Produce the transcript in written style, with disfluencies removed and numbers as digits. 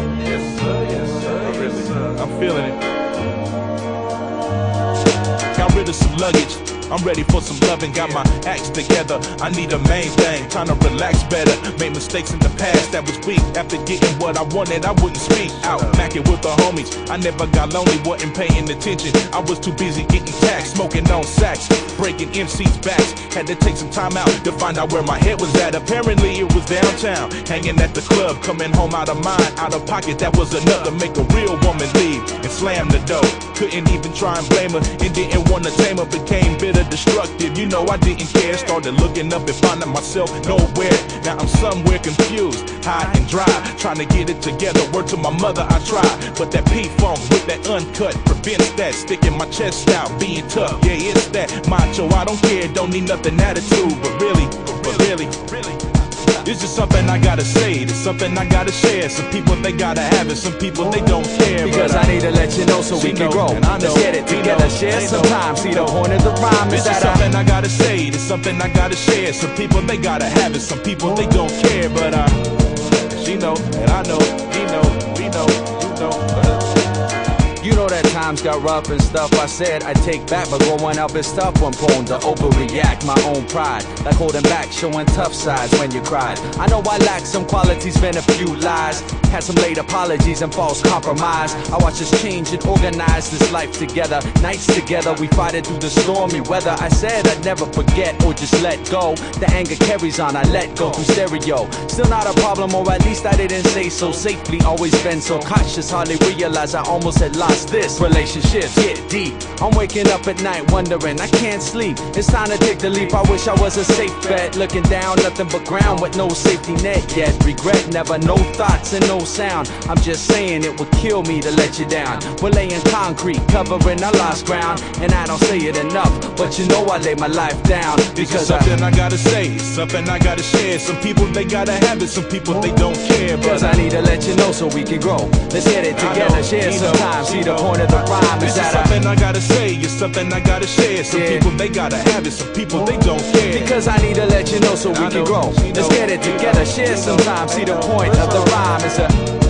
Yes, sir, yes, sir, yes, sir. I'm feeling it. Got rid of some luggage, I'm ready for some loving. Got my acts together, I need a main thing. Trying to relax better, made mistakes in the past that was weak. After getting what I wanted, I wouldn't speak out. Macking with the homies, I never got lonely, wasn't paying attention. I was too busy getting taxed, smoking on sacks, breaking MC's backs. Had to take some time out to find out where my head was at. Apparently it was downtown, hanging at the club. Coming home out of mind, out of pocket, that was enough to make a real woman leave and slam the door. Couldn't even try and blame her, and didn't want to tame her. Became bitter, destructive, you know I didn't care. Started looking up and finding myself nowhere. Now I'm somewhere confused, high and dry, trying to get it together. Word to my mother, I tried, but that P-Funk with that uncut prevents that. Sticking my chest out, being tough, yeah, it's that macho. I don't care, don't need nothing attitude, but really, it's just something I gotta say, it's something I gotta share. Some people they gotta have it, some people they don't care. Because I need to let you know so we can grow. Let's get it together, share some time. See the point of the rhyme is that something I gotta say, it's something I gotta share. Some people they gotta have it, some people they don't care. But she know, and I know, he know, we know, you know. You know that times got rough and stuff I said I take back, but growing up is tough. One prone to overreact, my own pride, like holding back, showing tough sides when you cried. I know I lack some qualities, been a few lies, had some late apologies and false compromise. I watch us change and organize this life together, nights together, we fight it through the stormy weather. I said I'd never forget or just let go. The anger carries on, I let go through stereo. Still not a problem, or at least I didn't say so safely. Always been so cautious, hardly realize I almost had lost this. Relationships get deep, I'm waking up at night wondering, I can't sleep. It's time to take the leap, I wish I was a safe bet. Looking down, nothing but ground with no safety net yet. Regret never, no thoughts and no sound. I'm just saying it would kill me to let you down. We're laying concrete, covering our lost ground, and I don't say it enough, but you know I lay my life down. Because something I gotta say, something I gotta share. Some people they gotta have it, some people they don't care. Because I need to let you know so we can grow. Let's get it together, share some time. See the point of the rhyme is that something I gotta say, it's something I gotta share. Some people they gotta have it, some people they don't care. Because I need to let you know so we can grow. Let's get it together, share some time. See the point of the rhyme is a